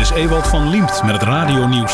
is Ewald van Liemt met het radionieuws.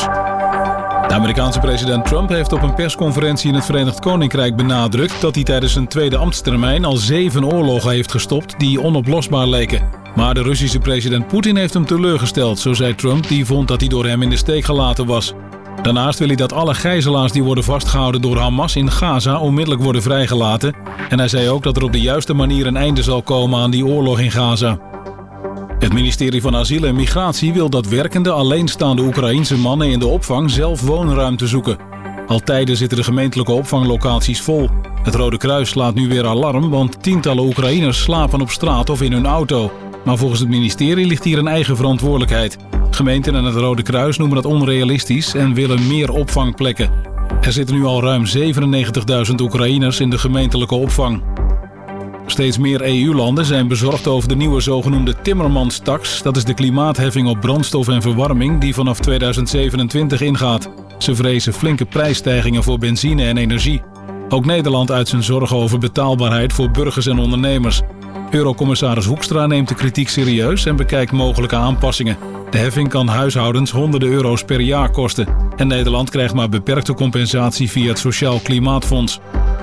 De Amerikaanse president Trump heeft op een persconferentie in het Verenigd Koninkrijk benadrukt dat hij tijdens zijn tweede ambtstermijn al 7 oorlogen heeft gestopt die onoplosbaar leken. Maar de Russische president Poetin heeft hem teleurgesteld, zo zei Trump, die vond dat hij door hem in de steek gelaten was. Daarnaast wil hij dat alle gijzelaars die worden vastgehouden door Hamas in Gaza onmiddellijk worden vrijgelaten. En hij zei ook dat er op de juiste manier een einde zal komen aan die oorlog in Gaza. Het ministerie van Asiel en Migratie wil dat werkende, alleenstaande Oekraïense mannen in de opvang zelf woonruimte zoeken. Al tijden zitten de gemeentelijke opvanglocaties vol. Het Rode Kruis slaat nu weer alarm, want tientallen Oekraïners slapen op straat of in hun auto. Maar volgens het ministerie ligt hier een eigen verantwoordelijkheid. Gemeenten en het Rode Kruis noemen dat onrealistisch en willen meer opvangplekken. Er zitten nu al ruim 97.000 Oekraïners in de gemeentelijke opvang. Steeds meer EU-landen zijn bezorgd over de nieuwe zogenoemde Timmermans-tax. Dat is de klimaatheffing op brandstof en verwarming die vanaf 2027 ingaat. Ze vrezen flinke prijsstijgingen voor benzine en energie. Ook Nederland uit zijn zorgen over betaalbaarheid voor burgers en ondernemers. Eurocommissaris Hoekstra neemt de kritiek serieus en bekijkt mogelijke aanpassingen. De heffing kan huishoudens honderden euro's per jaar kosten. En Nederland krijgt maar beperkte compensatie via het Sociaal Klimaatfonds.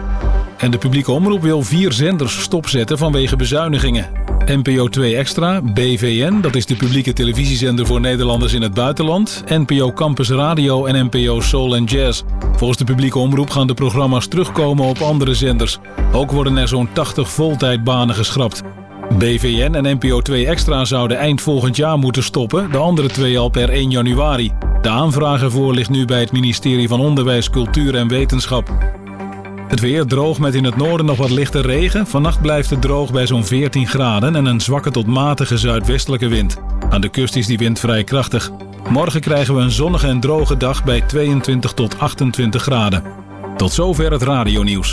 En de publieke omroep wil 4 zenders stopzetten vanwege bezuinigingen. NPO 2 Extra, BVN, dat is de publieke televisiezender voor Nederlanders in het buitenland. NPO Campus Radio en NPO Soul and Jazz. Volgens de publieke omroep gaan de programma's terugkomen op andere zenders. Ook worden er zo'n 80 voltijdbanen geschrapt. BVN en NPO 2 Extra zouden eind volgend jaar moeten stoppen, de andere 2 al per 1 januari. De aanvraag ervoor ligt nu bij het ministerie van Onderwijs, Cultuur en Wetenschap. Het weer droog met in het noorden nog wat lichte regen. Vannacht blijft het droog bij zo'n 14 graden en een zwakke tot matige zuidwestelijke wind. Aan de kust is die wind vrij krachtig. Morgen krijgen we een zonnige en droge dag bij 22 tot 28 graden. Tot zover het radionieuws.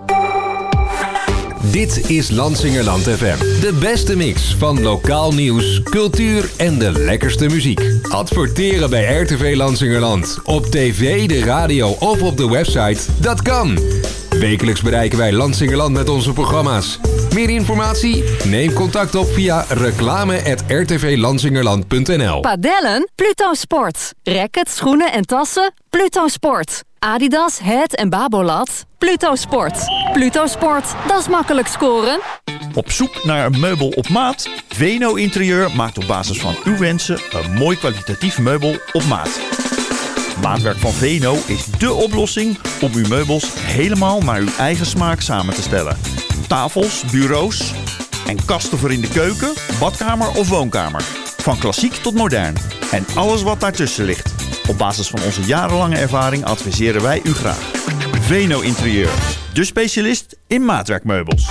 Dit is Lansingerland FM. De beste mix van lokaal nieuws, cultuur en de lekkerste muziek. Adverteren bij RTV Lansingerland. Op tv, de radio of op de website. Dat kan. Wekelijks bereiken wij Lansingerland met onze programma's. Meer informatie? Neem contact op via reclame@rtvlansingerland.nl. Padellen? Pluto Sport. Rackets, schoenen en tassen? Pluto Sport. Adidas, Het en Babolat? Pluto Sport. Pluto Sport, dat is makkelijk scoren. Op zoek naar een meubel op maat? Veno Interieur maakt op basis van uw wensen een mooi kwalitatief meubel op maat. Maatwerk van Veno is dé oplossing om uw meubels helemaal naar uw eigen smaak samen te stellen. Tafels, bureaus en kasten voor in de keuken, badkamer of woonkamer. Van klassiek tot modern. En alles wat daartussen ligt. Op basis van onze jarenlange ervaring adviseren wij u graag. Veno Interieur, de specialist in maatwerkmeubels.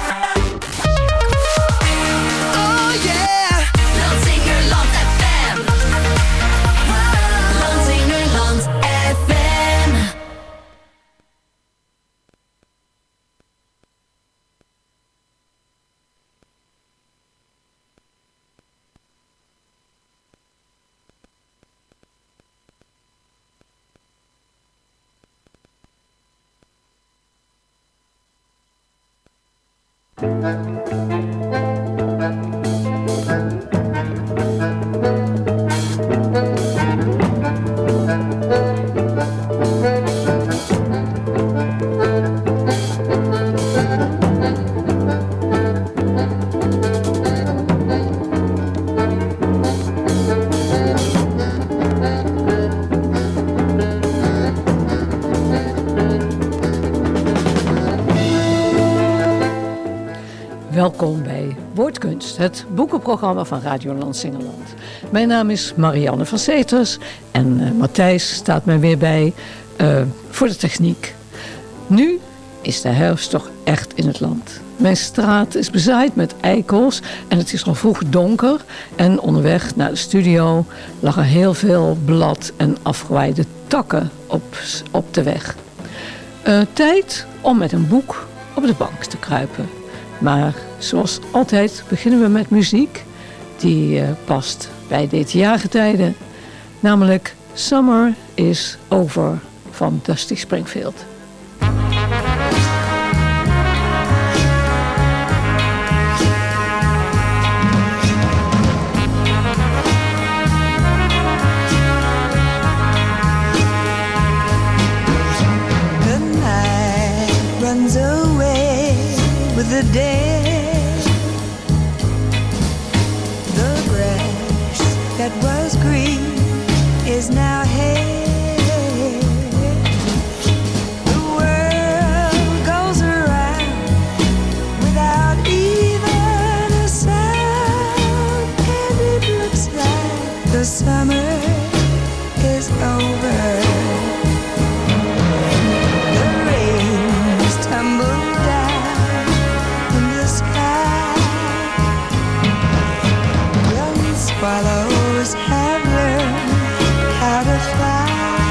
Welkom bij Woordkunst, het boekenprogramma van Radio Lansingerland. Mijn naam is Marianne van Seters en Matthijs staat mij weer bij voor de techniek. Nu is de herfst toch echt in het land. Mijn straat is bezaaid met eikels en het is al vroeg donker. En onderweg naar de studio lag er heel veel blad en afgewaaide takken op de weg. Tijd om met een boek op de bank te kruipen. Maar zoals altijd beginnen we met muziek die past bij dit jaargetijde. Namelijk Summer is Over van Dusty Springfield. the summer is over. The rains tumble down in the sky. Young swallows have learned how to fly.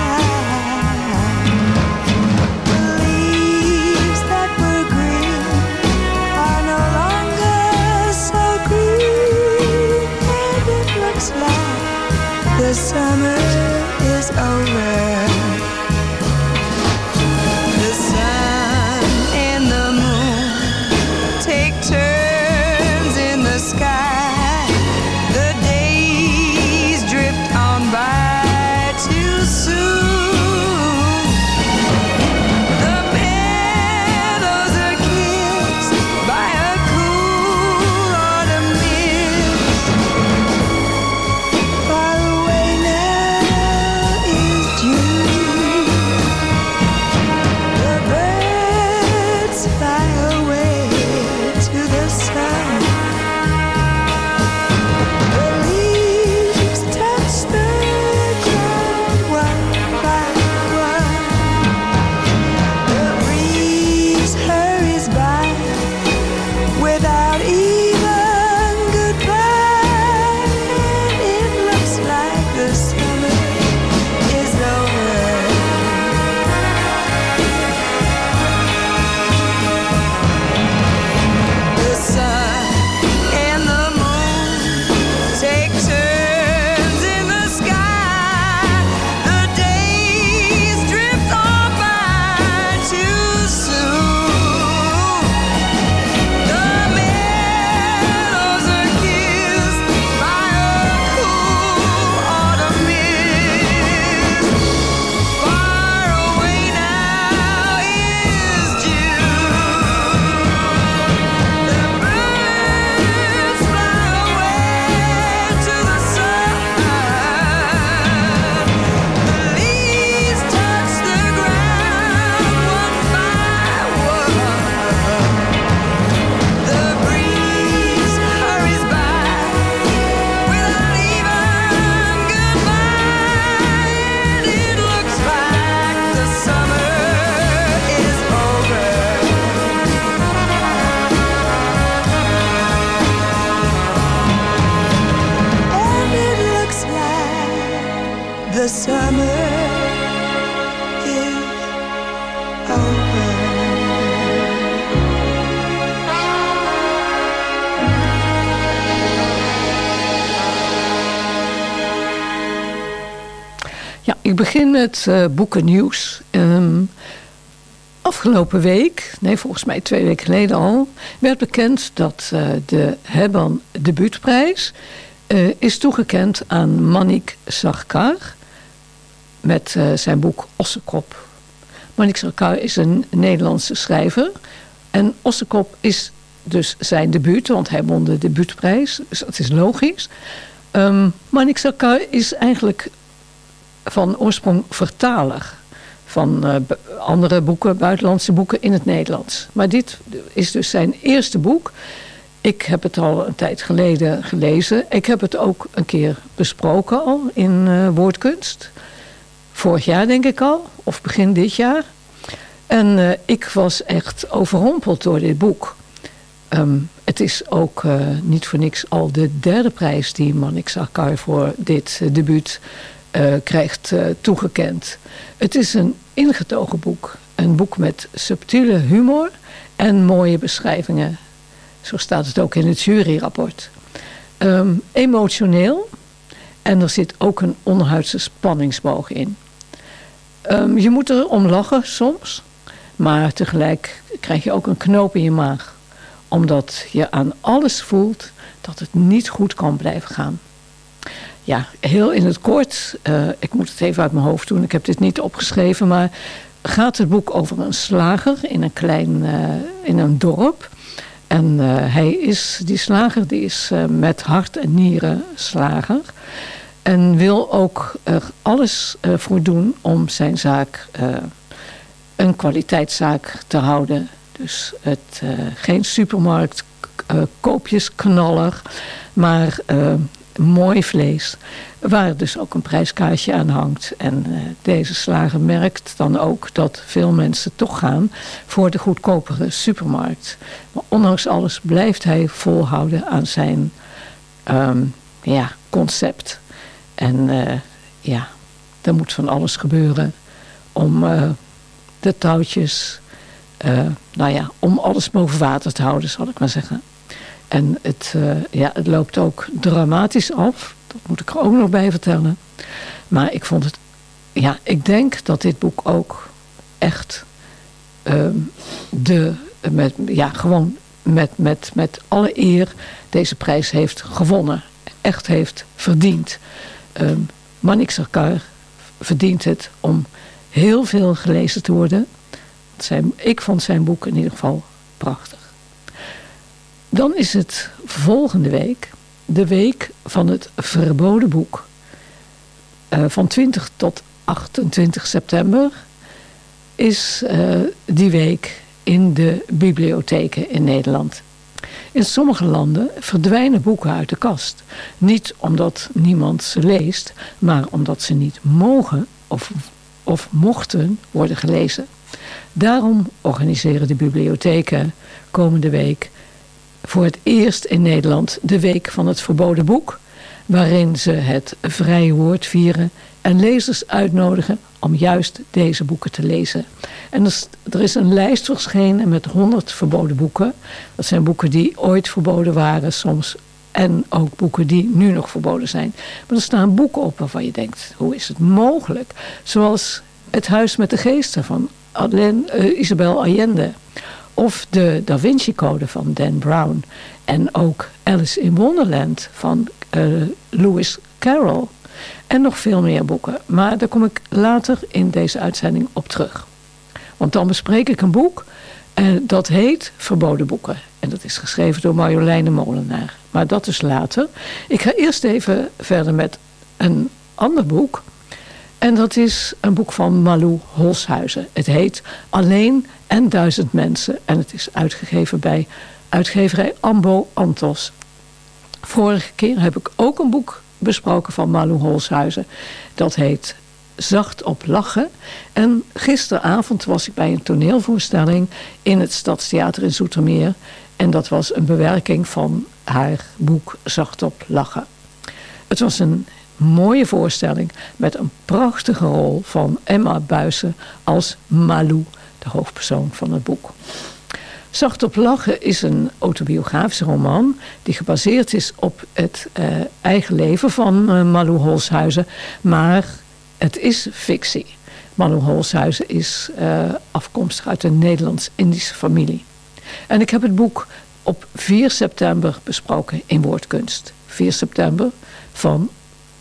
The leaves that were green are no longer so green, and it looks like the summer is over. The sun and the moon take turns in the sky. The days drift on by too soon. The meadows are kissed by a cool autumn mist. Far away now is June. The birds fly away to the sun. The leaves touch the ground one by one. The breeze hurries by without even goodbye, and it looks like the summer is over. The sun and the moon take turns in the sky. The days drift on by too soon. The meadows are kissed by a cool autumn mist. Far away now is June. The birds fly away to the sun. The leaves touch the ground one by one. The breeze hurries by without even goodbye, and it looks like the summer is over. And it looks like the summer is over. Ja, ik begin met boekennieuws. Afgelopen week, volgens mij 2 weken geleden al, werd bekend dat de Hebban debuutprijs is toegekend aan Manik Sarkar met zijn boek Ossekop. Manik Sarkar is een Nederlandse schrijver en Ossekop is dus zijn debuut, want hij won de debuutprijs, dus dat is logisch. Manik Sarkar is eigenlijk van oorsprong vertaler van andere boeken, buitenlandse boeken in het Nederlands. Maar dit is dus zijn eerste boek. Ik heb het al een tijd geleden gelezen. Ik heb het ook een keer besproken al in Woordkunst. Vorig jaar denk ik al, of begin dit jaar. En ik was echt overrompeld door dit boek. Het is ook niet voor niks al de 3e prijs die Manik Sarkar voor dit debuut krijgt toegekend. Het is een ingetogen boek. Een boek met subtiele humor en mooie beschrijvingen. Zo staat het ook in het juryrapport. Emotioneel. En er zit ook een onderhuidse spanningsboog in. Je moet er om lachen soms. Maar tegelijk krijg je ook een knoop in je maag. Omdat je aan alles voelt dat het niet goed kan blijven gaan. Ja, heel in het kort. Ik moet het even uit mijn hoofd doen. Ik heb dit niet opgeschreven. Maar gaat het boek over een slager in een dorp. En die slager is met hart en nieren slager. En wil ook er alles voor doen om zijn zaak een kwaliteitszaak te houden. Dus geen supermarkt, koopjesknaller. Maar mooi vlees, waar dus ook een prijskaartje aan hangt. En deze slager merkt dan ook dat veel mensen toch gaan voor de goedkopere supermarkt. Maar ondanks alles blijft hij volhouden aan zijn concept. En er moet van alles gebeuren om de touwtjes, om alles boven water te houden, zal ik maar zeggen. En het loopt ook dramatisch af. Dat moet ik er ook nog bij vertellen. Maar ik vond het... Ja, ik denk dat dit boek ook echt met alle eer deze prijs heeft gewonnen. Echt heeft verdiend. Manik Sarkar verdient het om heel veel gelezen te worden. Ik vond zijn boek in ieder geval prachtig. Dan is het volgende week de week van het verboden boek. Van 20 tot 28 september is die week in de bibliotheken in Nederland. In sommige landen verdwijnen boeken uit de kast. Niet omdat niemand ze leest, maar omdat ze niet mogen of mochten worden gelezen. Daarom organiseren de bibliotheken komende week voor het eerst in Nederland de Week van het Verboden Boek, waarin ze het vrije woord vieren en lezers uitnodigen om juist deze boeken te lezen. En er is een lijst verschenen met 100 verboden boeken. Dat zijn boeken die ooit verboden waren soms en ook boeken die nu nog verboden zijn. Maar er staan boeken op waarvan je denkt, hoe is het mogelijk? Zoals Het Huis met de Geesten van Isabel Allende. Of de Da Vinci Code van Dan Brown. En ook Alice in Wonderland van Lewis Carroll. En nog veel meer boeken. Maar daar kom ik later in deze uitzending op terug. Want dan bespreek ik een boek. Dat heet Verboden Boeken. En dat is geschreven door Marjoleine Molenaar. Maar dat is later. Ik ga eerst even verder met een ander boek. En dat is een boek van Malou Holshuizen. Het heet Alleen en 1000 mensen. En het is uitgegeven bij uitgeverij Ambo Anthos. Vorige keer heb ik ook een boek besproken van Malou Holshuizen. Dat heet Zacht op lachen. En gisteravond was ik bij een toneelvoorstelling in het Stadstheater in Zoetermeer. En dat was een bewerking van haar boek Zacht op lachen. Het was een mooie voorstelling met een prachtige rol van Emma Buijsen als Malou, de hoofdpersoon van het boek. Zacht op lachen is een autobiografische roman die gebaseerd is op het eigen leven van Malou Holshuizen, maar het is fictie. Malou Holshuizen is afkomstig uit een Nederlands-Indische familie. En ik heb het boek op 4 september besproken in Woordkunst. 4 september van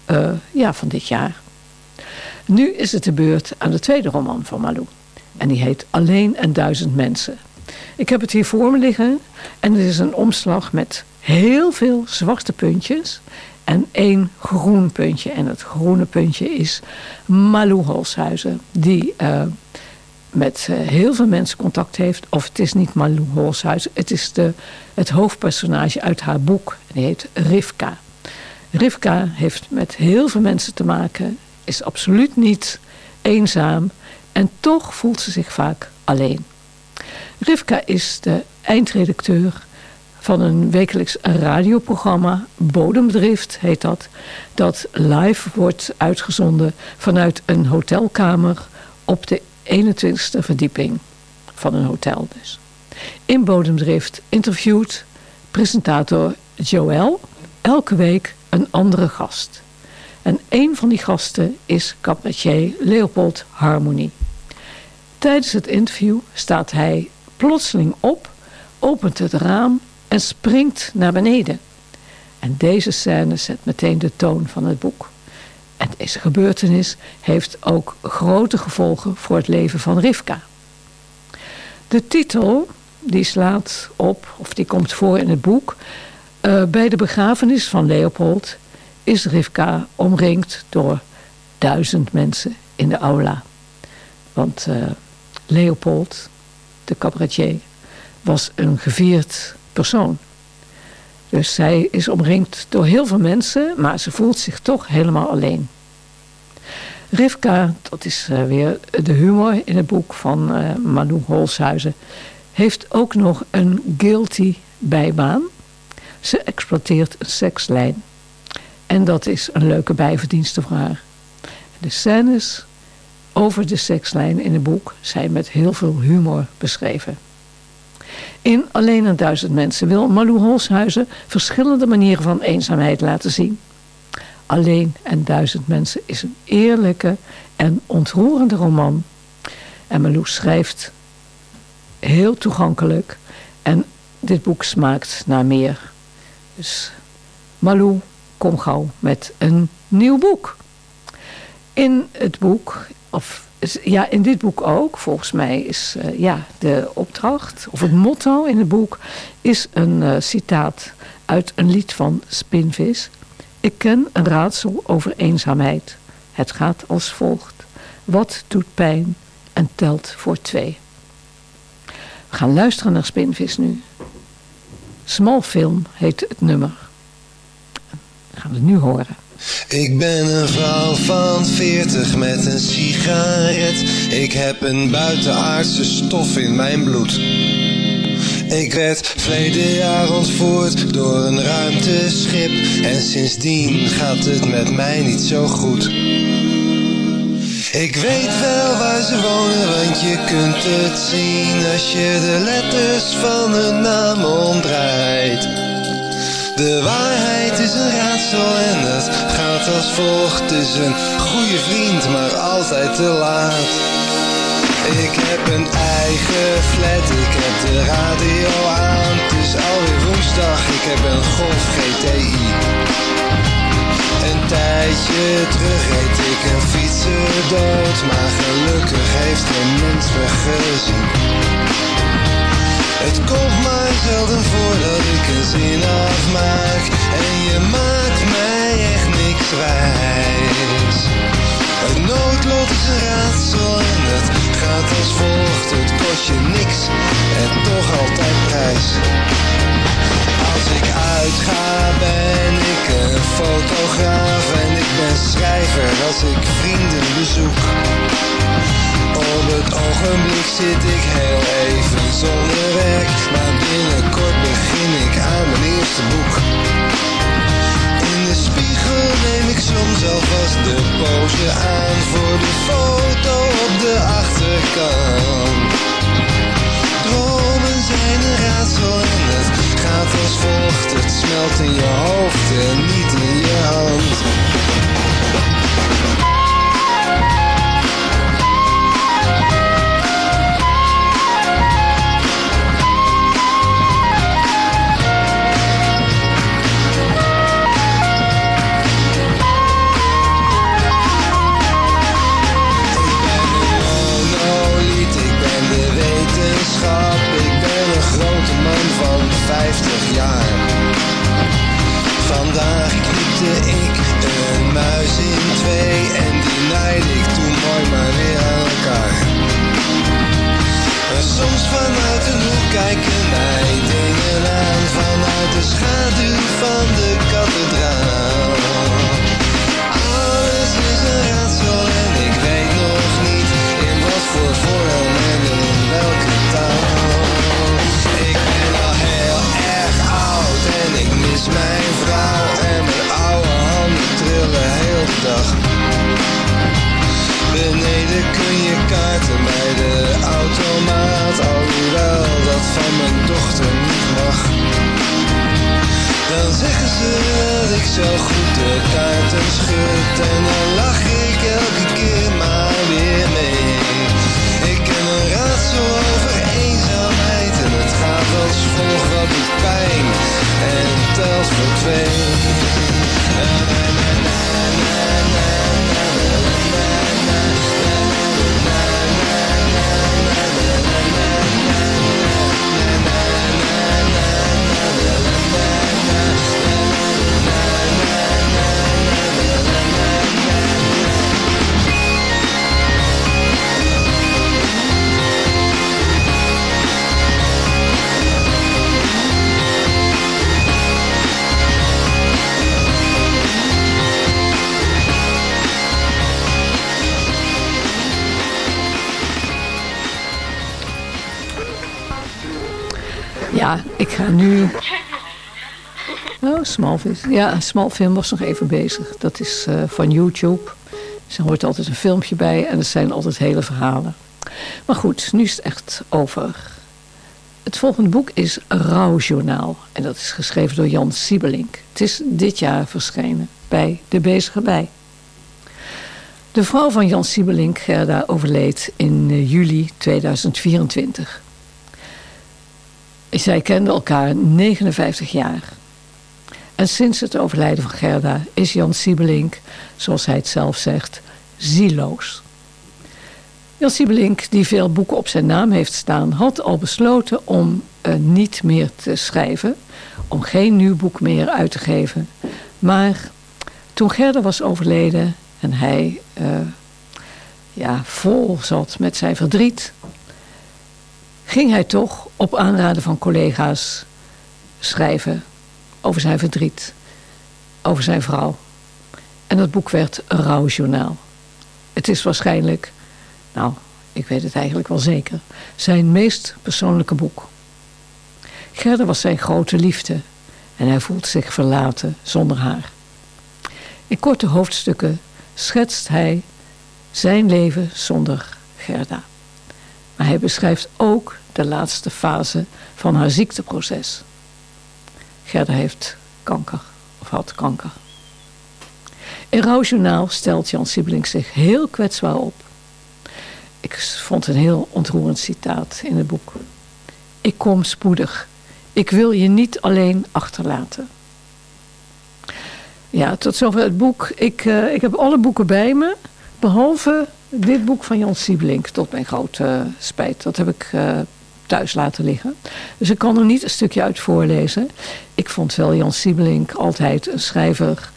dit jaar. Nu is het de beurt aan de tweede roman van Malou. En die heet Alleen en 1000 mensen. Ik heb het hier voor me liggen. En het is een omslag met heel veel zwarte puntjes. En 1 groen puntje. En het groene puntje is Malou Holshuizen. Die met heel veel mensen contact heeft. Of het is niet Malou Holshuizen. Het is het hoofdpersonage uit haar boek. Die heet Rivka. Rivka heeft met heel veel mensen te maken. Is absoluut niet eenzaam. En toch voelt ze zich vaak alleen. Rivka is de eindredacteur van een wekelijks radioprogramma. Bodemdrift heet dat. Dat live wordt uitgezonden vanuit een hotelkamer op de 21ste verdieping van een hotel dus. In Bodemdrift interviewt presentator Joël elke week een andere gast. En een van die gasten is cabaretier Leopold Harmonie. Tijdens het interview staat hij plotseling op, opent het raam en springt naar beneden. En deze scène zet meteen de toon van het boek. En deze gebeurtenis heeft ook grote gevolgen voor het leven van Rivka. De titel die slaat op, of die komt voor in het boek. Bij de begrafenis van Leopold is Rivka omringd door 1000 mensen in de aula. Want Leopold, de cabaretier, was een gevierd persoon. Dus zij is omringd door heel veel mensen, maar ze voelt zich toch helemaal alleen. Rivka, dat is weer de humor in het boek van Malou Holshuizen, heeft ook nog een guilty bijbaan. Ze exploiteert een sekslijn. En dat is een leuke bijverdienste voor haar. De scènes over de sekslijn in het boek zijn met heel veel humor beschreven. In Alleen en 1000 mensen wil Malou Holshuizen verschillende manieren van eenzaamheid laten zien. Alleen en 1000 mensen is een eerlijke en ontroerende roman. En Malou schrijft heel toegankelijk en dit boek smaakt naar meer. Dus Malou, kom gauw met een nieuw boek. In het boek, in dit boek ook, volgens mij is de opdracht, of het motto in het boek, is een citaat uit een lied van Spinvis. Ik ken een raadsel over eenzaamheid. Het gaat als volgt. Wat doet pijn en telt voor 2? We gaan luisteren naar Spinvis nu. Small Film heet het nummer. We gaan het nu horen. Ik ben een vrouw van 40 met een sigaret. Ik heb een buitenaardse stof in mijn bloed. Ik werd verleden jaar ontvoerd door een ruimteschip. En sindsdien gaat het met mij niet zo goed. Ik weet wel waar ze wonen, want je kunt het zien als je de letters van hun naam omdraait. De waarheid is een raadsel en het gaat als volgt. Het is een goede vriend, maar altijd te laat. Ik heb een eigen flat, ik heb de radio aan. Het is alweer woensdag, ik heb een Golf GTI. Een tijdje terug reed ik een fietser dood, maar gelukkig heeft geen mens me gezien. Het komt maar zelden voor dat ik een zin afmaak en je maakt mij echt niks wijs. Het noodlot is een raadsel en het gaat als volgt. Het kost je niks en toch altijd prijs. Als ik uitga ben ik een fotograaf en ik ben schrijver als ik vrienden bezoek. Op het ogenblik zit ik heel even zonder werk, maar binnenkort begin ik aan mijn eerste boek. In de spiegel neem ik soms alvast de pose aan voor de foto op de achterkant. Dromen zijn een raadsel en het gaat als volgt. Het smelt in je hoofd en niet in je hand. Ik ben een grote man van 50 jaar. Vandaag knipte ik een muis in 2 en die naaide ik toen mooi maar weer aan elkaar. Maar soms vanuit een hoek kijken mij dingen aan, vanuit de schaduw van de kathedraal. Alles is een raadsel en ik weet nog niet in wat voor vorm en in welke taal. Ik ben al heel erg oud en ik mis mijn vrouw en mijn oude handen trillen heel de dag. Beneden kun je kaarten bij de automaat, alhoewel dat van mijn dochter niet mag. Dan zeggen ze dat ik zo goed de kaarten schud en dan lach ik elke keer maar weer mee. Ik ken een raadsel over eenzaamheid en het gaat als volgt. Wat doet pijn en telt voor 2. Ja, ik ga nu... Oh, Smallville. Ja, Smallville was nog even bezig. Dat is van YouTube. Dus er hoort altijd een filmpje bij en er zijn altijd hele verhalen. Maar goed, nu is het echt over. Het volgende boek is Rouwjournaal. En dat is geschreven door Jan Siebelink. Het is dit jaar verschenen bij De Bezige Bij. De vrouw van Jan Siebelink, Gerda, overleed in juli 2024. Zij kenden elkaar 59 jaar. En sinds het overlijden van Gerda is Jan Siebelink, zoals hij het zelf zegt, zieloos. Jan Siebelink, die veel boeken op zijn naam heeft staan, had al besloten om niet meer te schrijven. Om geen nieuw boek meer uit te geven. Maar toen Gerda was overleden en hij vol zat met zijn verdriet, ging hij toch op aanraden van collega's schrijven over zijn verdriet, over zijn vrouw. En dat boek werd een rouwjournaal. Het is waarschijnlijk, nou, ik weet het eigenlijk wel zeker, zijn meest persoonlijke boek. Gerda was zijn grote liefde en hij voelt zich verlaten zonder haar. In korte hoofdstukken schetst hij zijn leven zonder Gerda. Maar hij beschrijft ook de laatste fase van haar ziekteproces. Gerda heeft kanker, of had kanker. In Rouwjournaal stelt Jan Siebelink zich heel kwetsbaar op. Ik vond een heel ontroerend citaat in het boek. Ik kom spoedig. Ik wil je niet alleen achterlaten. Ja, tot zover het boek. Ik heb alle boeken bij me, behalve dit boek van Jan Siebelink, tot mijn grote spijt. Dat heb ik thuis laten liggen. Dus ik kan er niet een stukje uit voorlezen. Ik vond wel Jan Siebelink altijd een schrijver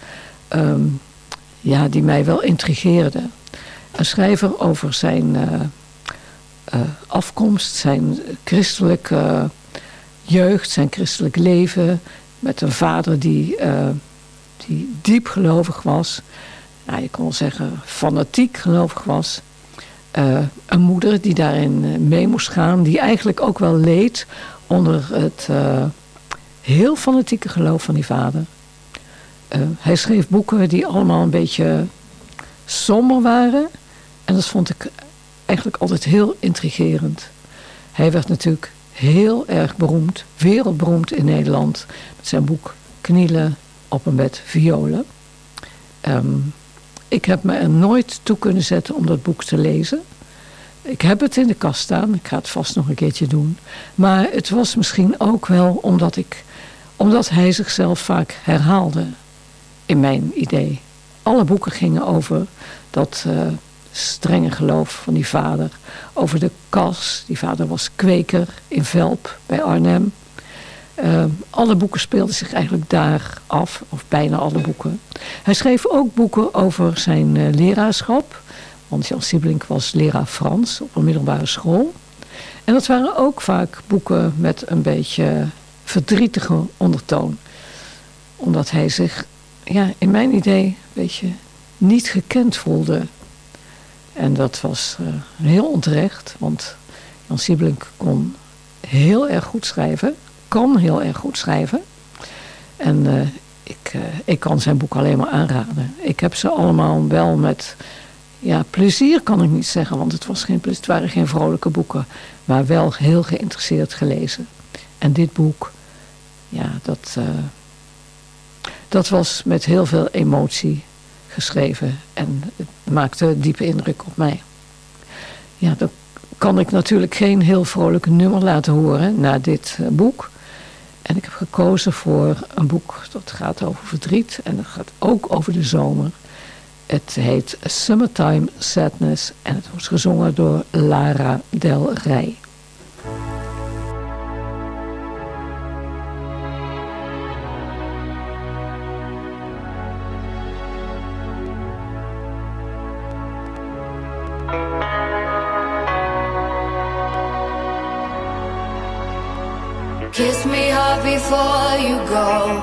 die mij wel intrigeerde. Een schrijver over zijn afkomst, zijn christelijke jeugd, zijn christelijk leven. Met een vader die diep gelovig was. Nou, je kon wel zeggen fanatiek gelovig was. Een moeder die daarin mee moest gaan. Die eigenlijk ook wel leed onder het heel fanatieke geloof van die vader. Hij schreef boeken die allemaal een beetje somber waren. En dat vond ik eigenlijk altijd heel intrigerend. Hij werd natuurlijk heel erg beroemd, wereldberoemd in Nederland. Met zijn boek Knielen op een bed violen. Ik heb me er nooit toe kunnen zetten om dat boek te lezen. Ik heb het in de kast staan. Ik ga het vast nog een keertje doen. Maar het was misschien ook wel omdat hij zichzelf vaak herhaalde. In mijn idee. Alle boeken gingen over dat strenge geloof van die vader. Over de kas. Die vader was kweker in Velp bij Arnhem. Alle boeken speelden zich eigenlijk daar af. Of bijna alle boeken. Hij schreef ook boeken over zijn leraarschap. Want Jan Siebelink was leraar Frans op een middelbare school. En dat waren ook vaak boeken met een beetje verdrietige ondertoon. Omdat hij zich, in mijn idee, een beetje niet gekend voelde. En dat was heel onterecht. Want Jan Siebelink kon heel erg goed schrijven. Kan heel erg goed schrijven. En ik kan zijn boek alleen maar aanraden. Ik heb ze allemaal wel met plezier kan ik niet zeggen. Want het waren geen vrolijke boeken. Maar wel heel geïnteresseerd gelezen. En dit boek, dat was met heel veel emotie geschreven. En het maakte diepe indruk op mij. Ja, dan kan ik natuurlijk geen heel vrolijk nummer laten horen na dit boek. En ik heb gekozen voor een boek dat gaat over verdriet. En dat gaat ook over de zomer. Het heet Summertime Sadness. En het wordt gezongen door Lara Del Rey. Kiss me hard before you go.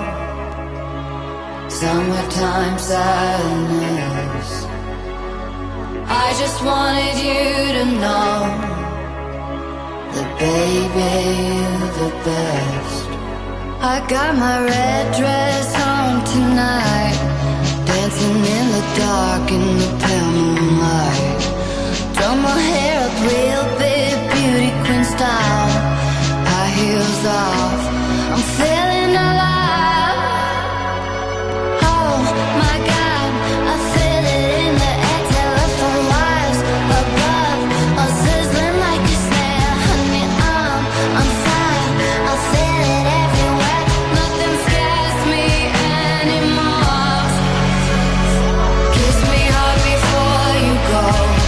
Summertime sadness. I just wanted you to know the baby, you're the best. I got my red dress on tonight, dancing in the dark in the pale moonlight. Done my hair up real big, beauty queen style, high heels off, I'm feeling alive. Oh my God, I feel it in the air, telephone wires above, all sizzling like a snare. Honey, I'm fire, I feel it everywhere. Nothing scares me anymore. Kiss me hard before you go.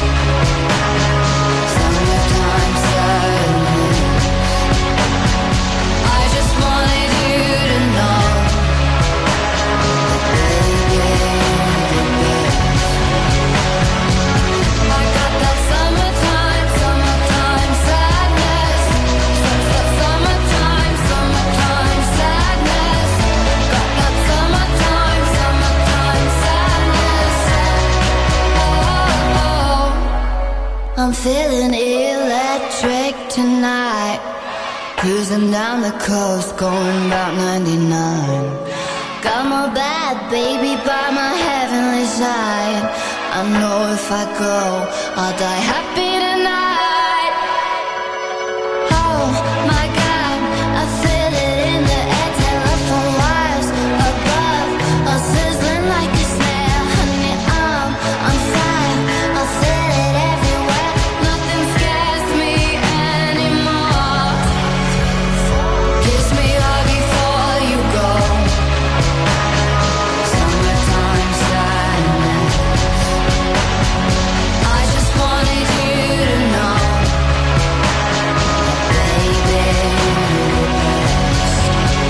Summertime sadness. I just wanted you to know, baby, you're the best. I got that summertime, summertime sadness. Summertime, summertime sadness. Got that summertime, summertime sadness. Oh, I'm feeling electric tonight. Cruising down the coast, going about 99. Got my bad baby by my heavenly side. I know if I go, I'll die happy tonight. Oh my God, I feel it in the air, telephone wires above, all sizzling like a snare. Honey, I'm fire, I feel it everywhere. Nothing scares me anymore. Kiss me hard before you go. Summertime sadness. I just wanted you to know, baby, you're the best.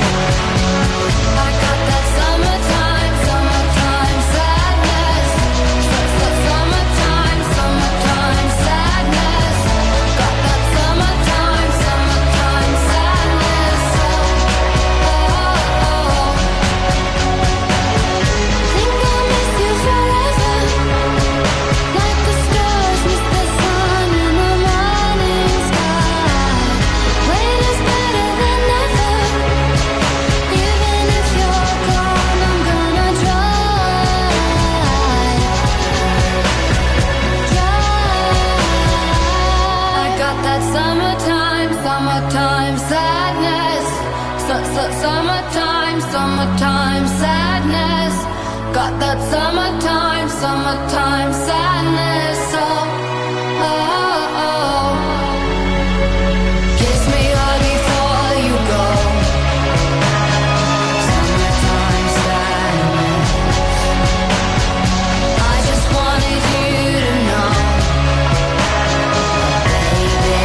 I got that summertime, summertime sadness. Summertime, summertime sadness. Got that summertime, summertime sadness. Think I'll miss you forever, like the stars miss the sun in the morning sky. Wait is better than never. Even if you're gone, I'm gonna try. I got that summertime, summertime sadness. Summertime, summertime sadness. Got that summertime, summertime sadness. Oh. Kiss me hard before you go. Summertime sadness. I just wanted you to know, baby,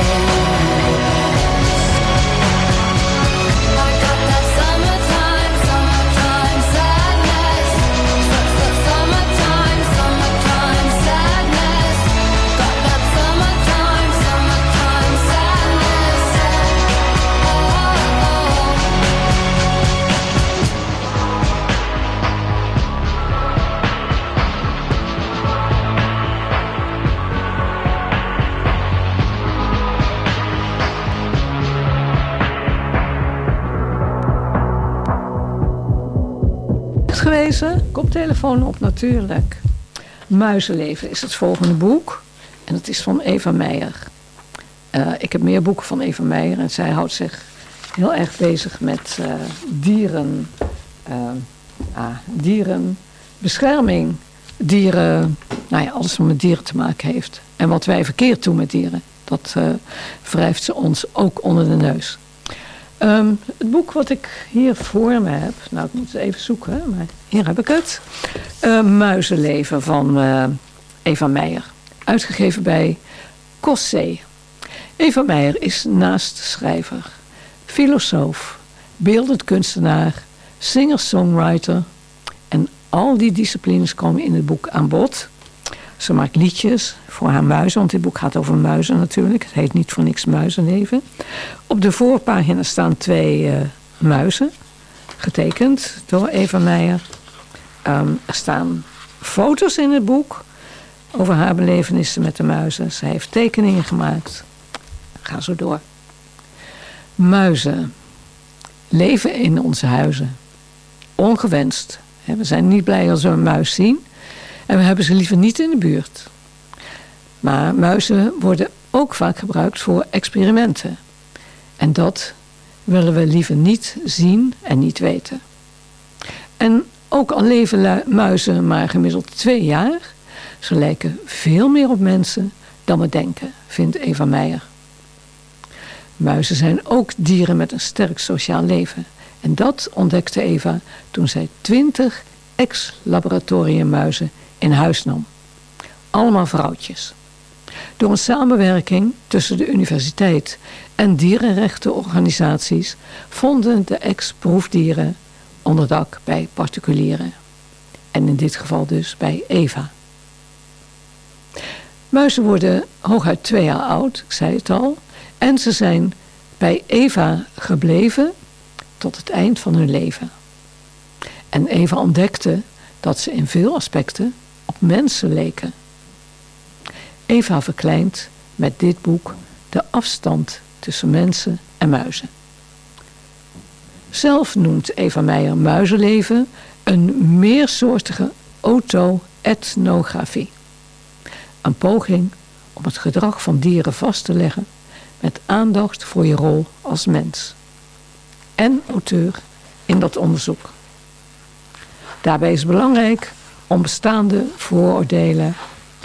I got that summertime, summertime sadness. Summertime, summertime sadness. Got that summertime, summertime sadness. Gewezen, koptelefoon op natuurlijk. Muizenleven is het volgende boek. En het is van Eva Meijer. Ik heb meer boeken van Eva Meijer. En zij houdt zich heel erg bezig met dieren. Dierenbescherming. Dieren, nou ja, alles wat met dieren te maken heeft. En wat wij verkeerd doen met dieren. Dat wrijft ze ons ook onder de neus. Het boek wat ik hier voor me heb, nou ik moet het even zoeken, maar hier heb ik het. Muizenleven van Eva Meijer. Uitgegeven bij Cossé. Eva Meijer is naast schrijver, filosoof, beeldend kunstenaar, singer-songwriter. En al die disciplines komen in het boek aan bod. Ze maakt liedjes voor haar muizen, want dit boek gaat over muizen natuurlijk. Het heet niet voor niks Muizenleven. Op de voorpagina staan 2 muizen, getekend door Eva Meijer. Er staan foto's in het boek over haar belevenissen met de muizen. Ze heeft tekeningen gemaakt. Ga zo door. Muizen leven in onze huizen. Ongewenst. We zijn niet blij als we een muis zien. En we hebben ze liever niet in de buurt. Maar muizen worden ook vaak gebruikt voor experimenten. En dat willen we liever niet zien en niet weten. En ook al leven muizen maar gemiddeld 2 jaar... ze lijken veel meer op mensen dan we denken, vindt Eva Meijer. Muizen zijn ook dieren met een sterk sociaal leven. En dat ontdekte Eva toen zij 20 ex-laboratoriummuizen in huis nam. Allemaal vrouwtjes. Door een samenwerking tussen de universiteit en dierenrechtenorganisaties vonden de ex-proefdieren onderdak bij particulieren. En in dit geval dus bij Eva. Muizen worden hooguit 2 jaar oud, ik zei het al. En ze zijn bij Eva gebleven tot het eind van hun leven. En Eva ontdekte dat ze in veel aspecten op mensen leken. Eva verkleint met dit boek de afstand tussen mensen en muizen. Zelf noemt Eva Meijer muizenleven een meersoortige auto-ethnografie. Een poging om het gedrag van dieren vast te leggen met aandacht voor je rol als mens. En auteur in dat onderzoek. Daarbij is het belangrijk om bestaande vooroordelen...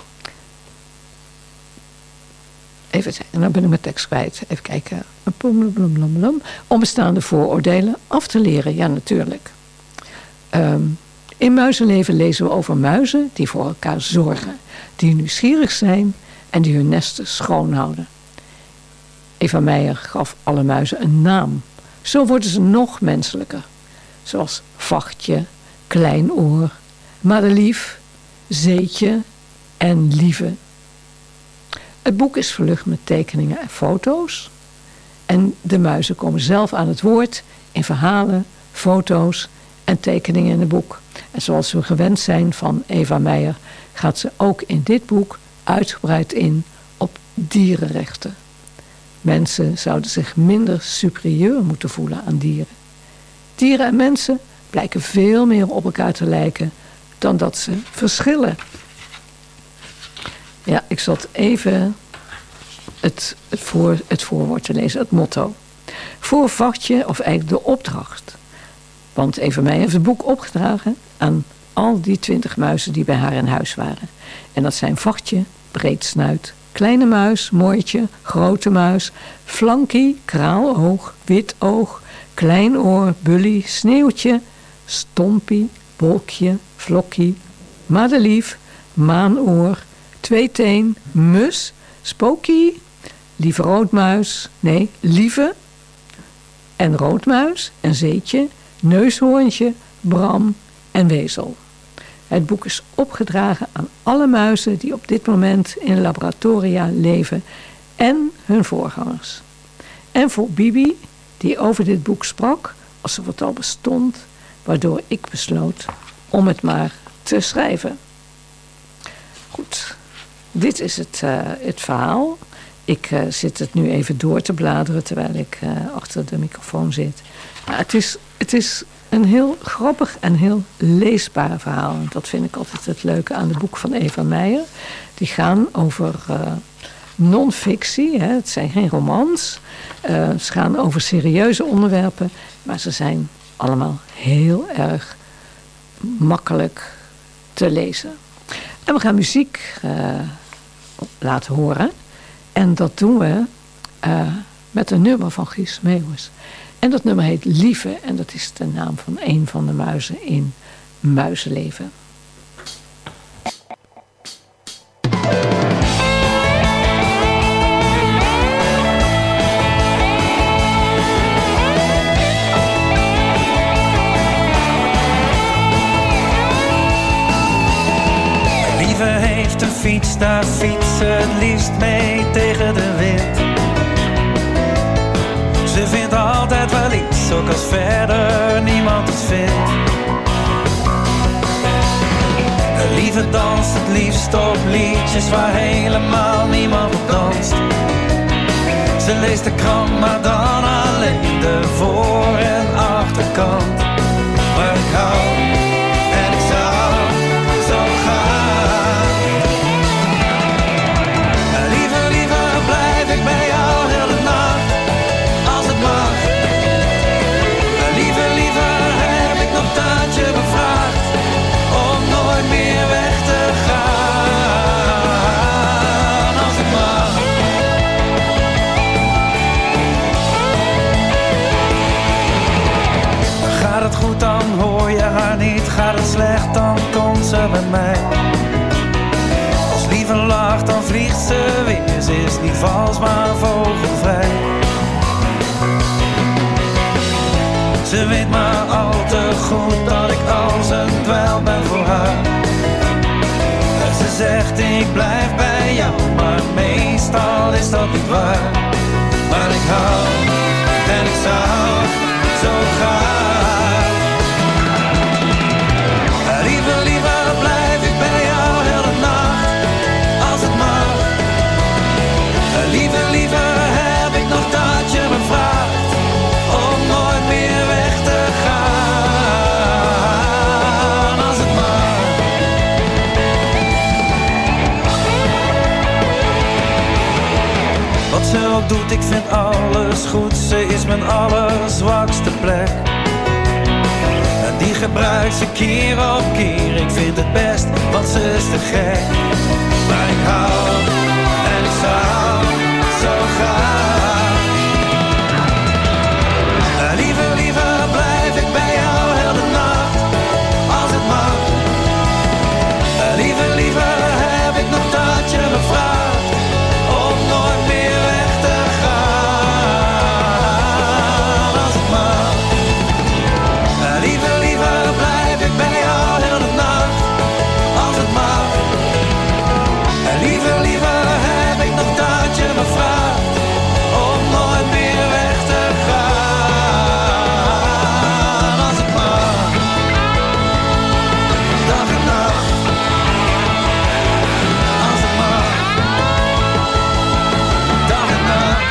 Even zeggen, nou ben ik mijn tekst kwijt. Even kijken. Om bestaande vooroordelen af te leren. Ja, natuurlijk. In Muizenleven lezen we over muizen die voor elkaar zorgen. Die nieuwsgierig zijn en die hun nesten schoon houden. Eva Meijer gaf alle muizen een naam. Zo worden ze nog menselijker. Zoals Vachtje, Kleinoor, Madelief, Zeetje en Lieve. Het boek is verlucht met tekeningen en foto's. En de muizen komen zelf aan het woord in verhalen, foto's en tekeningen in het boek. En zoals we gewend zijn van Eva Meijer, gaat ze ook in dit boek uitgebreid in op dierenrechten. Mensen zouden zich minder superieur moeten voelen aan dieren. Dieren en mensen blijken veel meer op elkaar te lijken dan dat ze verschillen. Ja, ik zat even het voorwoord te lezen, het motto. Voor Vachtje, of eigenlijk de opdracht. Want Eva Meijer heeft het boek opgedragen aan al die 20 muizen die bij haar in huis waren. En dat zijn Vachtje, breedsnuit, kleine muis, mooitje, grote muis, flankie, kraaloog, witoog, kleinoor, bully, sneeuwtje, stompie, wolkje, vlokkie, madelief, maanoor, tweeteen, mus, spookie, lieve roodmuis, nee, lieve en roodmuis en zeetje, neushoorntje, bram en wezel. Het boek is opgedragen aan alle muizen die op dit moment in laboratoria leven en hun voorgangers. En voor Bibi, die over dit boek sprak, alsof het al bestond, waardoor ik besloot om het maar te schrijven. Goed, dit is het verhaal. Ik zit het nu even door te bladeren terwijl ik achter de microfoon zit. Maar het is een heel grappig en heel leesbaar verhaal. En dat vind ik altijd het leuke aan de boeken van Eva Meijer. Die gaan over non-fictie. Het zijn geen romans. Ze gaan over serieuze onderwerpen. Maar ze zijn allemaal heel erg makkelijk te lezen. En we gaan muziek laten horen. En dat doen we met een nummer van Guus Meeuwis. En dat nummer heet Lieve. En dat is de naam van een van de muizen in Muizenleven. Lieve heeft een fiets, daar fietst ze het liefst mee tegen de wind. Ze vindt altijd wel iets, ook als verder niemand het vindt. Lieve danst het liefst op liedjes waar helemaal niemand op danst. Ze leest de krant, maar dan alleen de voor- en achterkant. Maar ik hou en ik zou zo gaan. Liever, liever blijf ik bij jou heel de nacht, als het mag. Liever, liever heb ik nog dat je me vraagt om nooit meer weg te gaan, als het mag. Gaat het goed, dan hoor je haar niet. Gaat het slecht, dan komt ze bij mij. Als lieve lacht, dan vliegt ze weer. Ze is niet vals, maar vogelvrij. Ze weet maar al te goed dat ik als een dweil ben voor haar. Ze zegt ik blijf bij jou, maar meestal is dat niet waar. Maar ik hou en ik zou zo graag. Liever, liever blijf ik bij jou heel de nacht, als het mag. Liever, liever heb ik nog dat je me vraagt om nooit meer weg te gaan, als het mag. Wat ze ook doet, ik vind alles goed. Ze is mijn allerzwakste plek. Die gebruikt ze keer op keer. Ik vind het best, want ze is te gek. Maar ik hou en ik zou zo graag. Liever, liever blijf ik bij jou heel de nacht, als het mag. Liever, liever heb ik nog dat je me vraagt om nooit meer weg te gaan, als het mag. Liever, liever blijf ik bij jou heel de nacht, als het mag. Liever, liever heb ik nog dat je me vraagt om nooit meer weg te gaan, als het mag. Dag en nacht, als het mag. Dag en nacht.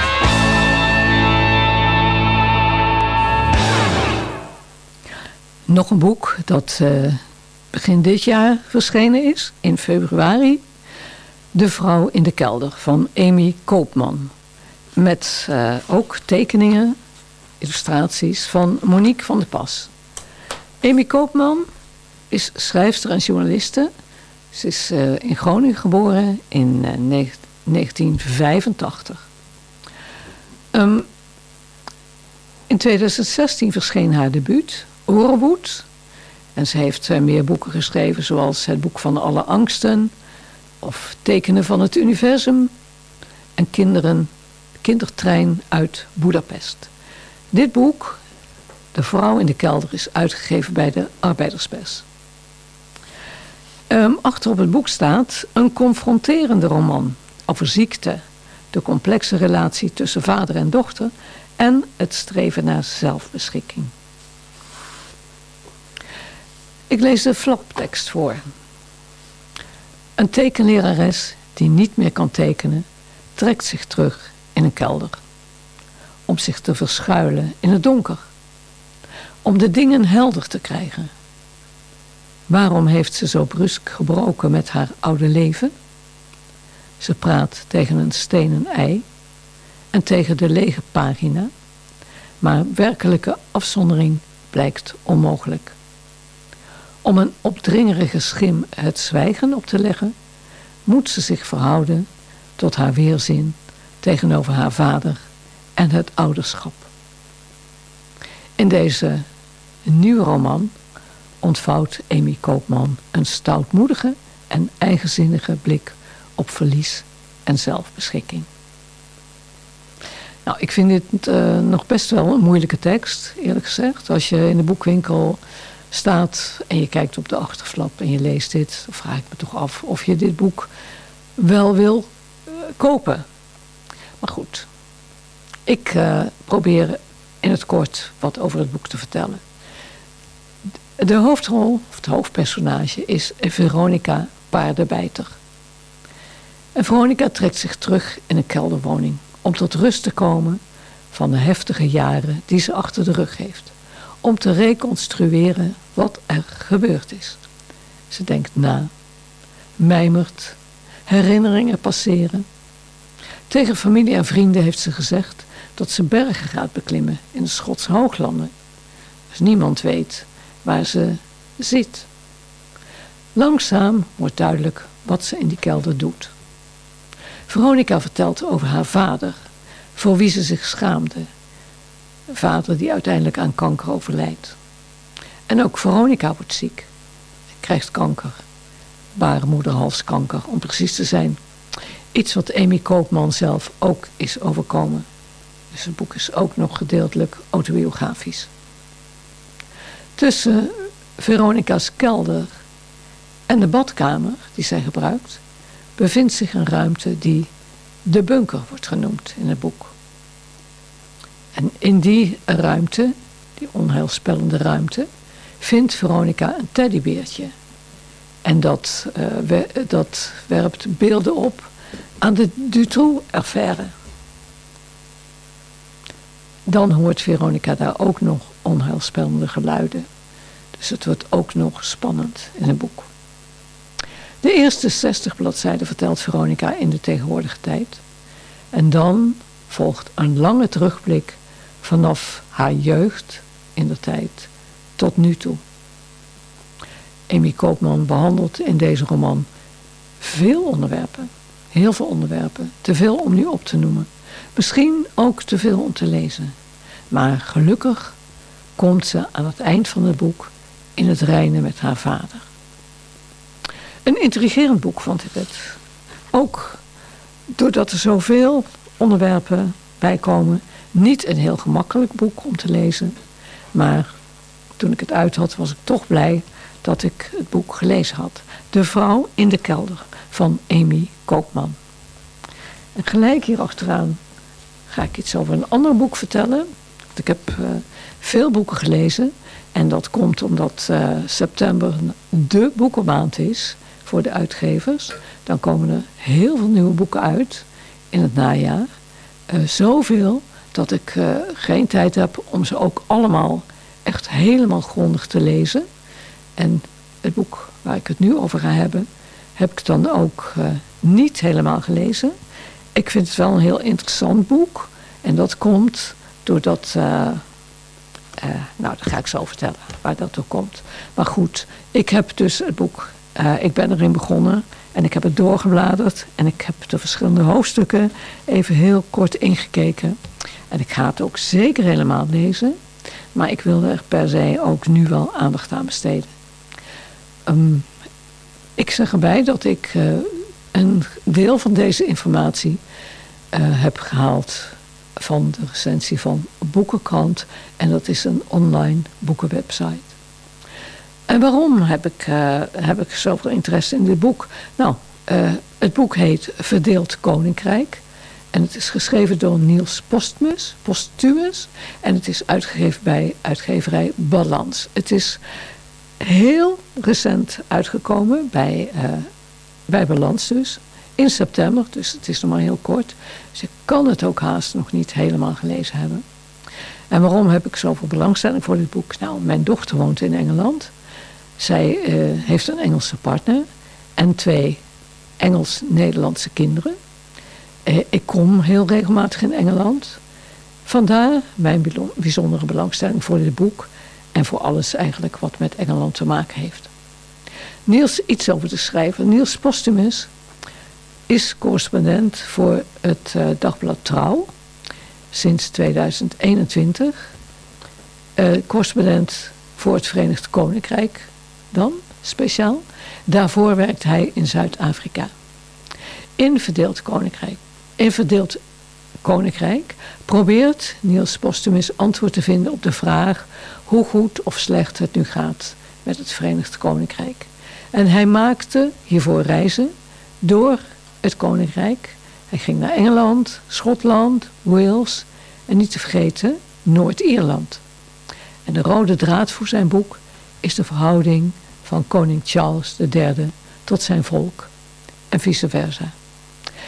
Nog een boek dat begin dit jaar verschenen is, in februari. De vrouw in de kelder van Amy Koopman. Met ook tekeningen, illustraties van Monique van der Pas. Amy Koopman is schrijfster en journaliste. Ze is in Groningen geboren in 1985. In 2016 verscheen haar debuut, Orenwoed. En ze heeft meer boeken geschreven, zoals Het boek van alle angsten, of Tekenen van het universum en Kindertrein uit Budapest. Dit boek, De vrouw in de kelder, is uitgegeven bij de Arbeiderspers. Achter op het boek staat een confronterende roman over ziekte, de complexe relatie tussen vader en dochter en het streven naar zelfbeschikking. Ik lees de flaptekst voor. Een tekenlerares die niet meer kan tekenen, trekt zich terug in een kelder. Om zich te verschuilen in het donker. Om de dingen helder te krijgen. Waarom heeft ze zo brusk gebroken met haar oude leven? Ze praat tegen een stenen ei en tegen de lege pagina, maar werkelijke afzondering blijkt onmogelijk. Om een opdringerige schim het zwijgen op te leggen, moet ze zich verhouden tot haar weerzin tegenover haar vader en het ouderschap. In deze nieuwe roman ontvouwt Amy Koopman een stoutmoedige en eigenzinnige blik op verlies en zelfbeschikking. Nou, ik vind dit nog best wel een moeilijke tekst, eerlijk gezegd. Als je in de boekwinkel staat en je kijkt op de achterflap en je leest dit, dan vraag ik me toch af of je dit boek wel wil kopen. Maar goed, ik probeer in het kort wat over het boek te vertellen. De hoofdrol, of het hoofdpersonage, is Veronica Paardenbijter. En Veronica trekt zich terug in een kelderwoning om tot rust te komen van de heftige jaren die ze achter de rug heeft. Om te reconstrueren wat er gebeurd is. Ze denkt na, mijmert, herinneringen passeren. Tegen familie en vrienden heeft ze gezegd dat ze bergen gaat beklimmen in de Schotse hooglanden. Dus niemand weet waar ze zit. Langzaam wordt duidelijk wat ze in die kelder doet. Veronica vertelt over haar vader, voor wie ze zich schaamde. Een vader die uiteindelijk aan kanker overlijdt. En ook Veronica wordt ziek. Krijgt kanker. Baarmoederhalskanker, om precies te zijn. Iets wat Amy Koopman zelf ook is overkomen. Dus het boek is ook nog gedeeltelijk autobiografisch. Tussen Veronica's kelder en de badkamer die zij gebruikt, bevindt zich een ruimte die de bunker wordt genoemd in het boek. En in die ruimte, die onheilspellende ruimte, vindt Veronica een teddybeertje. En dat werpt beelden op aan de Dutroux-affaire. Dan hoort Veronica daar ook nog onheilspellende geluiden. Dus het wordt ook nog spannend in het boek. De eerste 60 bladzijden vertelt Veronica in de tegenwoordige tijd. En dan volgt een lange terugblik vanaf haar jeugd in de tijd tot nu toe. Amy Koopman behandelt in deze roman veel onderwerpen. Heel veel onderwerpen. Te veel om nu op te noemen. Misschien ook te veel om te lezen. Maar gelukkig komt ze aan het eind van het boek in het reinen met haar vader. Een intrigerend boek vond ik het. Ook doordat er zoveel onderwerpen bij komen. Niet een heel gemakkelijk boek om te lezen. Maar toen ik het uit had, was ik toch blij dat ik het boek gelezen had. De Vrouw in de Kelder van Amy Koopman. En gelijk hier achteraan ga ik iets over een ander boek vertellen. Ik heb veel boeken gelezen. En dat komt omdat september de boekenmaand is voor de uitgevers. Dan komen er heel veel nieuwe boeken uit in het najaar. Zoveel dat ik geen tijd heb om ze ook allemaal echt helemaal grondig te lezen. En het boek waar ik het nu over ga hebben, heb ik dan ook niet helemaal gelezen. Ik vind het wel een heel interessant boek. En dat komt doordat... dat ga ik zo vertellen waar dat door komt. Maar goed, ik heb dus het boek... ik ben erin begonnen en ik heb het doorgebladerd. En ik heb de verschillende hoofdstukken even heel kort ingekeken. En ik ga het ook zeker helemaal lezen. Maar ik wilde er per se ook nu wel aandacht aan besteden. Ik zeg erbij dat ik een deel van deze informatie heb gehaald van de recensie van Boekenkrant. En dat is een online boekenwebsite. En waarom heb ik zoveel interesse in dit boek? Nou, het boek heet Verdeeld Koninkrijk. En het is geschreven door Niels Posthumus. En het is uitgegeven bij uitgeverij Balans. Het is heel recent uitgekomen bij Balans dus. In september, dus het is nog maar heel kort. Dus ik kan het ook haast nog niet helemaal gelezen hebben. En waarom heb ik zoveel belangstelling voor dit boek? Nou, mijn dochter woont in Engeland. Zij heeft een Engelse partner en 2 Engels-Nederlandse kinderen. Ik kom heel regelmatig in Engeland. Vandaar mijn bijzondere belangstelling voor dit boek en voor alles eigenlijk wat met Engeland te maken heeft. Niels, iets over te schrijven. Niels Posthumus is correspondent voor het dagblad Trouw sinds 2021. Correspondent voor het Verenigd Koninkrijk dan, speciaal. Daarvoor werkt hij in Zuid-Afrika. In Verdeeld Koninkrijk probeert Niels Posthumus antwoord te vinden op de vraag hoe goed of slecht het nu gaat met het Verenigd Koninkrijk. En hij maakte hiervoor reizen door het Koninkrijk. Hij ging naar Engeland, Schotland, Wales en niet te vergeten Noord-Ierland. En de rode draad voor zijn boek is de verhouding van koning Charles III tot zijn volk en vice versa.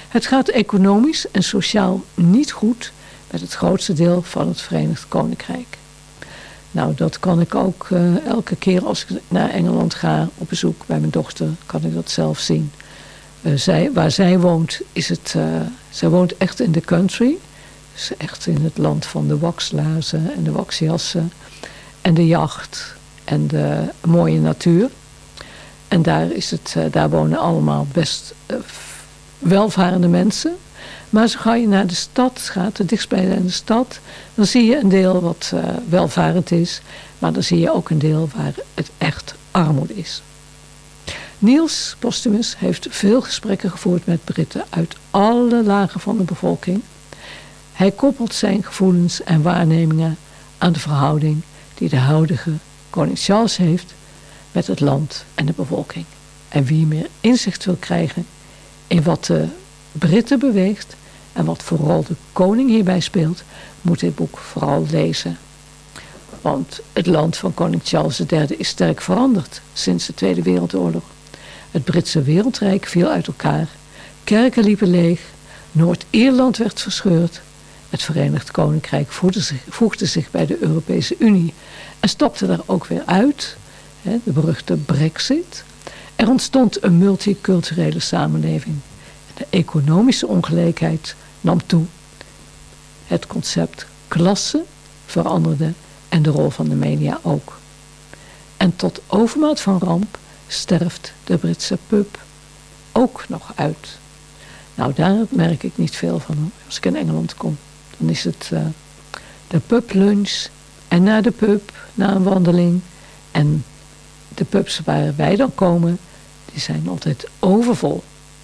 Het gaat economisch en sociaal niet goed met het grootste deel van het Verenigd Koninkrijk. Nou, dat kan ik ook elke keer als ik naar Engeland ga op bezoek bij mijn dochter, kan ik dat zelf zien. Waar zij woont, zij woont echt in de country. Dus echt in het land van de wakslaarzen en de waksjassen en de jacht en de mooie natuur. En daar wonen allemaal best welvarende mensen. Maar als je naar de stad gaat, het dichtstbij in de stad, dan zie je een deel wat welvarend is. Maar dan zie je ook een deel waar het echt armoede is. Niels Postumus heeft veel gesprekken gevoerd met Britten uit alle lagen van de bevolking. Hij koppelt zijn gevoelens en waarnemingen aan de verhouding die de huidige koning Charles heeft met het land en de bevolking. En wie meer inzicht wil krijgen in wat de Britten beweegt en wat vooral de koning hierbij speelt, moet dit boek vooral lezen. Want het land van koning Charles III is sterk veranderd sinds de Tweede Wereldoorlog. Het Britse wereldrijk viel uit elkaar, kerken liepen leeg, Noord-Ierland werd verscheurd. Het Verenigd Koninkrijk voegde zich bij de Europese Unie en stapte daar ook weer uit, de beruchte Brexit. Er ontstond een multiculturele samenleving. De economische ongelijkheid nam toe. Het concept klasse veranderde en de rol van de media ook. En tot overmaat van ramp sterft de Britse pub ook nog uit. Nou, daar merk ik niet veel van. Als ik in Engeland kom, dan is het de publunch en na de pub, na een wandeling. En de pubs waar wij dan komen, die zijn altijd overvol.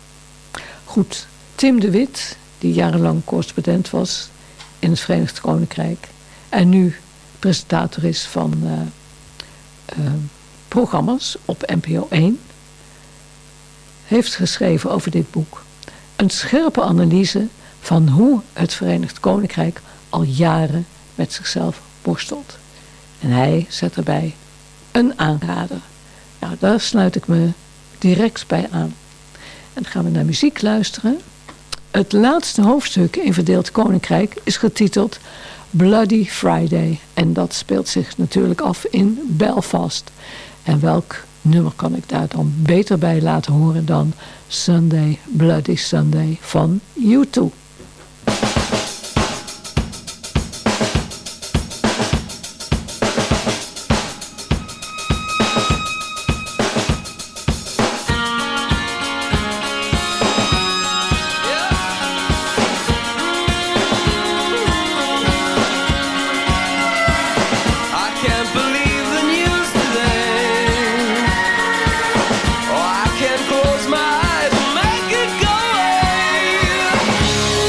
Goed, Tim de Wit, die jarenlang correspondent was in het Verenigd Koninkrijk en nu presentator is van programma's op NPO 1, heeft geschreven over dit boek. Een scherpe analyse van hoe het Verenigd Koninkrijk al jaren met zichzelf worstelt. En hij zet erbij een aanrader. Nou, daar sluit ik me direct bij aan. En dan gaan we naar muziek luisteren. Het laatste hoofdstuk in Verdeeld Koninkrijk is getiteld Bloody Friday. En dat speelt zich natuurlijk af in Belfast. En welk nummer kan ik daar dan beter bij laten horen dan Sunday, Bloody Sunday van U2. Close my eyes and make it go away.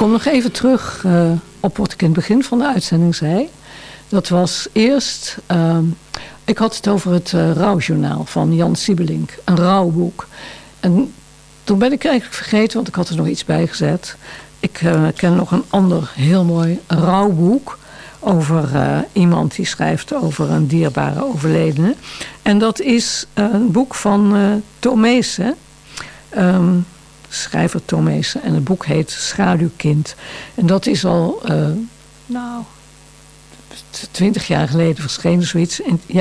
kom nog even terug op wat ik in het begin van de uitzending zei. Dat was eerst... ik had het over het rouwjournaal van Jan Siebelink. Een rouwboek. En toen ben ik eigenlijk vergeten, want ik had er nog iets bij gezet. Ik ken nog een ander heel mooi rouwboek over iemand die schrijft over een dierbare overledene. En dat is een boek van Tomezen. Schrijver Tomezen. En het boek heet Schaduwkind. En dat is al 20 jaar geleden verschenen, zoiets.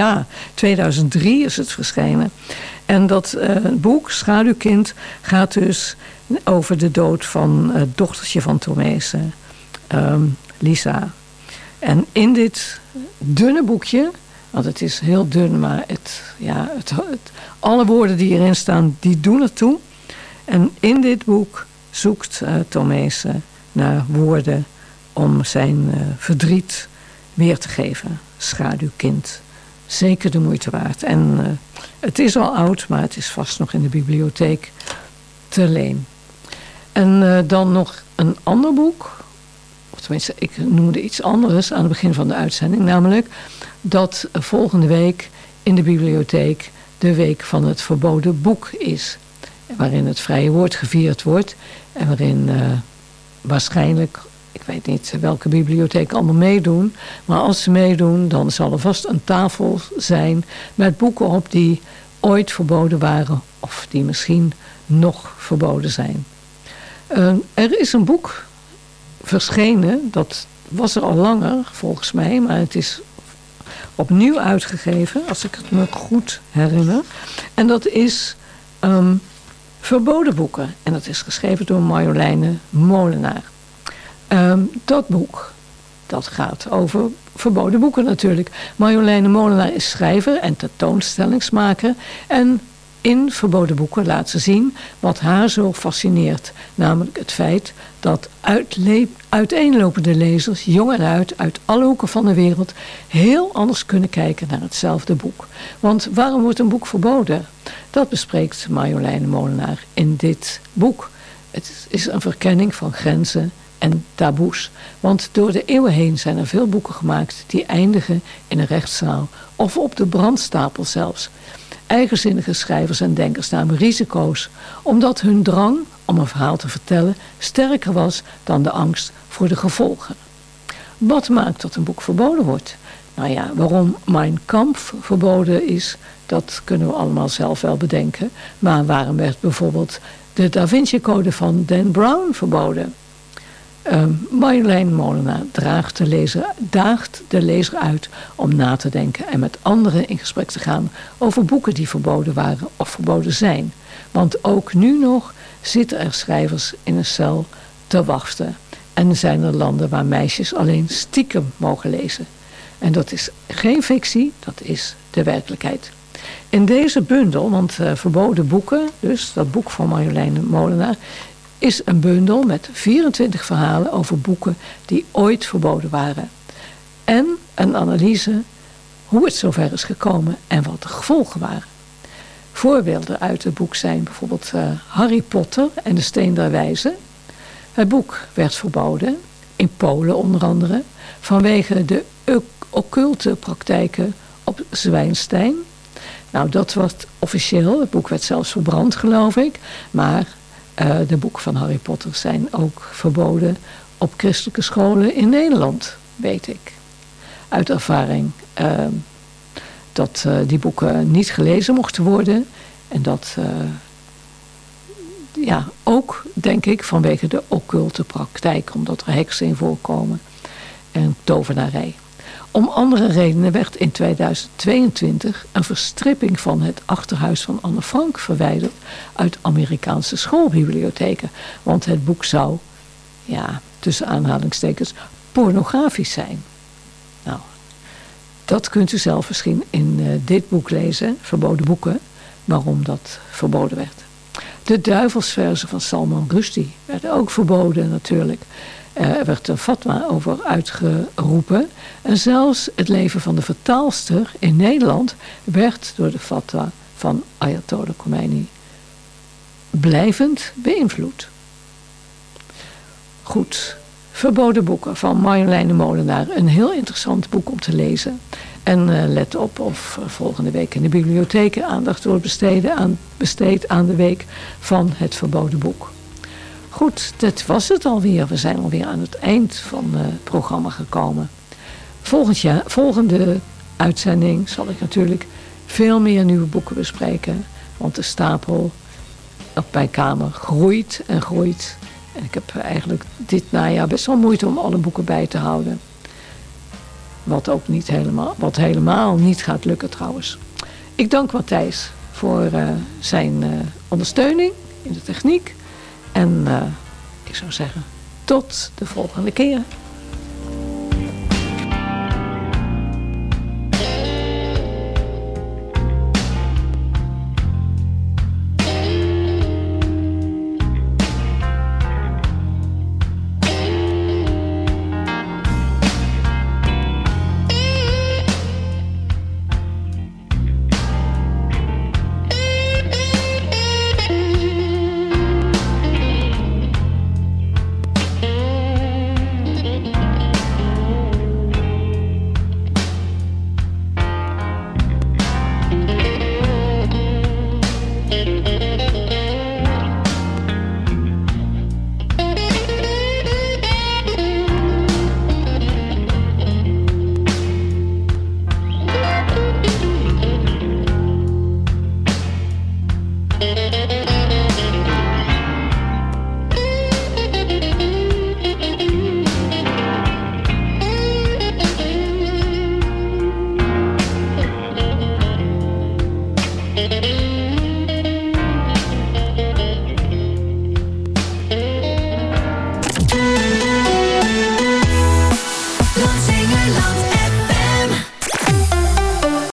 2003 is het verschenen. En dat boek, Schaduwkind, gaat dus over de dood van het dochtertje van Tomezen, Lisa. En in dit dunne boekje, want het is heel dun, maar alle woorden die erin staan, die doen ertoe. En in dit boek zoekt Tomezen naar woorden om zijn verdriet weer te geven. Schaduwkind. Zeker de moeite waard. En het is al oud, maar het is vast nog in de bibliotheek te leen. En dan nog een ander boek. Of tenminste, ik noemde iets anders aan het begin van de uitzending. Namelijk dat volgende week in de bibliotheek de week van het verboden boek is. Waarin het vrije woord gevierd wordt. En waarin waarschijnlijk, ik weet niet welke bibliotheken allemaal meedoen. Maar als ze meedoen, dan zal er vast een tafel zijn met boeken op die ooit verboden waren. Of die misschien nog verboden zijn. Er is een boek verschenen, dat was er al langer volgens mij, maar het is opnieuw uitgegeven, als ik het me goed herinner. En dat is Verboden boeken. En dat is geschreven door Marjoleine Molenaar. Dat boek, dat gaat over verboden boeken natuurlijk. Marjoleine Molenaar is schrijver en tentoonstellingsmaker. En in verboden boeken laat ze zien wat haar zo fascineert. Namelijk het feit dat uiteenlopende lezers, jong en oud, uit alle hoeken van de wereld, heel anders kunnen kijken naar hetzelfde boek. Want waarom wordt een boek verboden? Dat bespreekt Marjoleine Molenaar in dit boek. Het is een verkenning van grenzen en taboes. Want door de eeuwen heen zijn er veel boeken gemaakt die eindigen in een rechtszaal of op de brandstapel zelfs. Eigenzinnige schrijvers en denkers namen risico's, omdat hun drang om een verhaal te vertellen sterker was dan de angst voor de gevolgen. Wat maakt dat een boek verboden wordt? Nou ja, waarom Mein Kampf verboden is, dat kunnen we allemaal zelf wel bedenken. Maar waarom werd bijvoorbeeld de Da Vinci-code van Dan Brown verboden? Marjoleine Molenaar daagt de lezer uit om na te denken en met anderen in gesprek te gaan over boeken die verboden waren of verboden zijn. Want ook nu nog zitten er schrijvers in een cel te wachten. En zijn er landen waar meisjes alleen stiekem mogen lezen. En dat is geen fictie, dat is de werkelijkheid. In deze bundel, want verboden boeken, dus dat boek van Marjoleine Molenaar, is een bundel met 24 verhalen over boeken die ooit verboden waren. En een analyse hoe het zover is gekomen en wat de gevolgen waren. Voorbeelden uit het boek zijn bijvoorbeeld Harry Potter en de Steen der Wijzen. Het boek werd verboden, in Polen onder andere, vanwege de occulte praktijken op Zwijnstein. Nou, dat was officieel. Het boek werd zelfs verbrand, geloof ik. Maar de boeken van Harry Potter zijn ook verboden op christelijke scholen in Nederland, weet ik. Uit ervaring dat die boeken niet gelezen mochten worden. En dat ook, denk ik, vanwege de occulte praktijk, omdat er heksen in voorkomen en tovenarij. Om andere redenen werd in 2022 een verstripping van het achterhuis van Anne Frank verwijderd uit Amerikaanse schoolbibliotheken. Want het boek zou, tussen aanhalingstekens, pornografisch zijn. Nou, dat kunt u zelf misschien in dit boek lezen, Verboden boeken, waarom dat verboden werd. De duivelsverzen van Salman Rushdie werden ook verboden natuurlijk. Er werd een fatwa over uitgeroepen. En zelfs het leven van de vertaalster in Nederland werd door de fatwa van Ayatollah Khomeini blijvend beïnvloed. Goed, Verboden boeken van Marjoleine Molenaar. Een heel interessant boek om te lezen. En let op of volgende week in de bibliotheek aandacht wordt besteed aan de week van het verboden boek. Goed, dat was het alweer. We zijn alweer aan het eind van het programma gekomen. Volgende uitzending zal ik natuurlijk veel meer nieuwe boeken bespreken. Want de stapel op mijn kamer groeit en groeit. En ik heb eigenlijk dit najaar best wel moeite om alle boeken bij te houden. Wat helemaal niet gaat lukken trouwens. Ik dank Matthijs voor zijn ondersteuning in de techniek. En ik zou zeggen, tot de volgende keer.